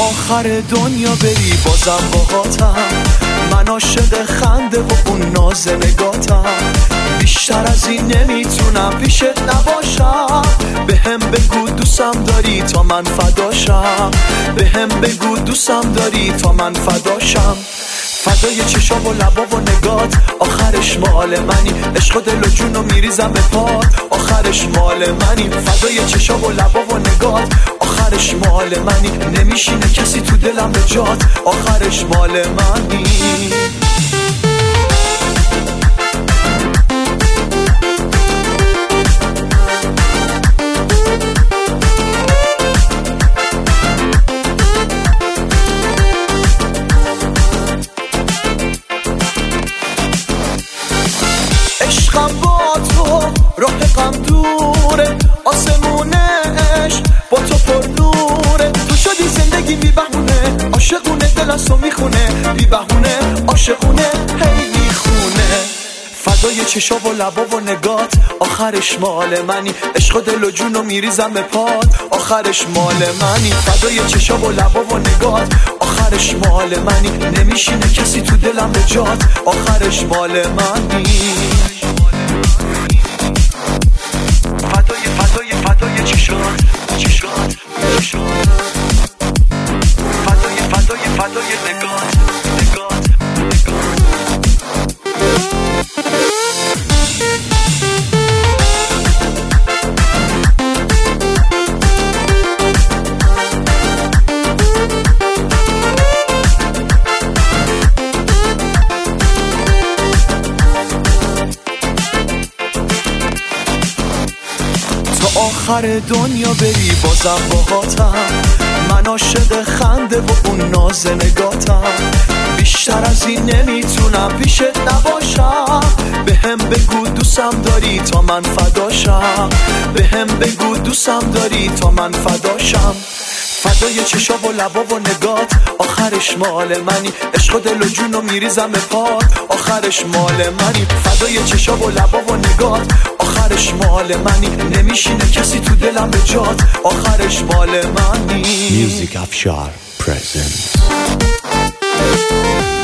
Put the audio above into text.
آخر دنیا بری بازم باهاتم، من عاشق خنده و اون ناز نگاتم، بیشتر از این نمیتونم پیشت نباشم، بهم بگو دوستم داری تا من فداشم، بهم بگو دوستم داری تا من فداشم، فدای چشام و لبا و نگات، آخرش مال منی، عشق و دل و جون و میریزم به پات، آخرش مال منی، فدای چشام و لبا و نگات، آخرش مال منی، نمیشینه کسی تو دلم به جات، آخرش مال منی. عشقم با تو راه غم دوره، آسمونش با تو پر نوره، تو شدی زندگی بی بهونه، عاشقونه دل از تو میخونه، بی بهونه عاشقونه هی میخونه، فدای چشا و لبا و نگات، آخرش مال منی، عشق و دل و جون و میریزم به پات، آخرش مال منی، فدای چشا و لبا و نگات، آخرش مال منی، نمیشینه کسی تو دلم به جات، آخرش مال منی. فدای چشات چشات چشات، فدای نگات نگات نگات. تا آخر دنیا بری بازم باهاتم، من عاشق خنده و اون ناز نگاتم، بیشتر از این نمیتونم پیشت نباشم، بهم بگو دوستم داری تا من فداشم، بهم بگو دوستم داری تا من فداشم، فدای چشا و لبا و نگات، آخرش مال منی، عشق و دل و جون و میریزم به پات، آخرش مال منی، فدای چشا و لبا و نگات، آخرش مال منی، نمیشینه کسی تو دلم به جات، آخرش مال منی. Music Afshar presents